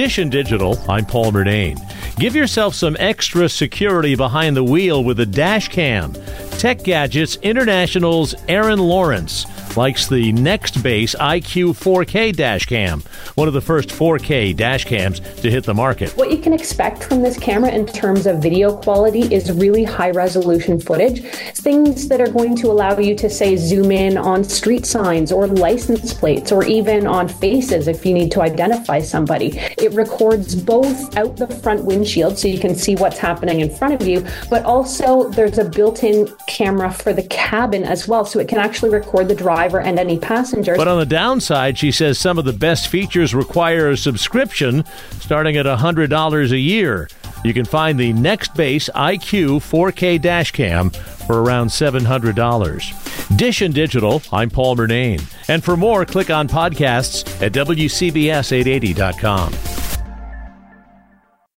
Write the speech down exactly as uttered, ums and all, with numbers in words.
Edition Digital, I'm Paul Murnane. Give yourself some extra security behind the wheel with a dash cam. Tech Gadgets International's Aaron Lawrence likes the NextBase I Q four K dash cam, one of the first four K dash cams to hit the market. What you can expect from this camera in terms of video quality is really high-resolution footage. Things that are going to allow you to, say, zoom in on street signs or license plates or even on faces if you need to identify somebody. It records both out the front windshield so you can see what's happening in front of you, but also there's a built-in camera for the cabin as well, so it can actually record the driver and any passengers. But on the downside, she says some of the best features require a subscription starting at one hundred dollars a year. You can find the NextBase I Q four K dash cam for around seven hundred dollars. Dish and Digital, I'm Paul Murnane. And for more, click on podcasts at W C B S eight eighty dot com.